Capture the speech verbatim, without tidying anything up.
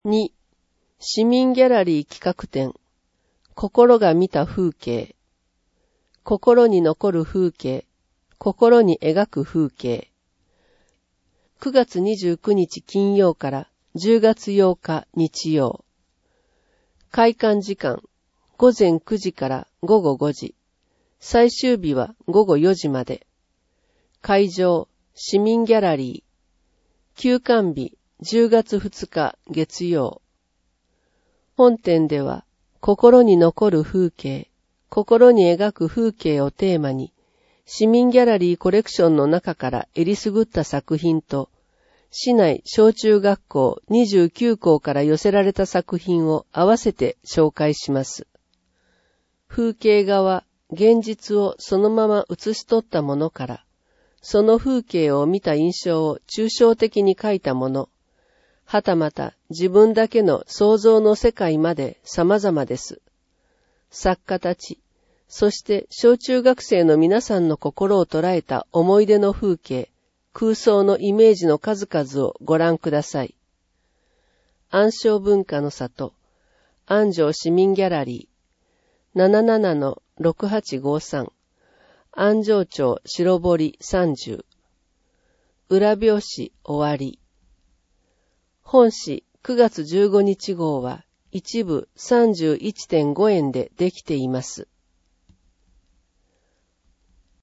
に、市民ギャラリー企画展、心が見た風景、心に残る風景、心に描く風景。くがつにじゅうくにち金曜からじゅうがつようか日曜。開館時間、ごぜんくじからごごごじ。最終日はごごよじまで。会場、市民ギャラリー。休館日、じゅうがつふつか月曜。本展では、心に残る風景、心に描く風景をテーマに、市民ギャラリーコレクションの中からえりすぐった作品と、市内小中学校にじゅうきゅうこうから寄せられた作品を合わせて紹介します。風景画は現実をそのまま写し取ったものから、その風景を見た印象を抽象的に描いたもの、はたまた自分だけの想像の世界まで様々です。作家たち、そして小中学生の皆さんの心を捉えた思い出の風景、空想のイメージの数々をご覧ください。暗証文化の里、安城市民ギャラリー、ななななのろくはちごさん、安城町白堀さんじゅう。裏表紙終わり。本誌くがつじゅうごにち号は一部 さんじゅういってんごえんでできています。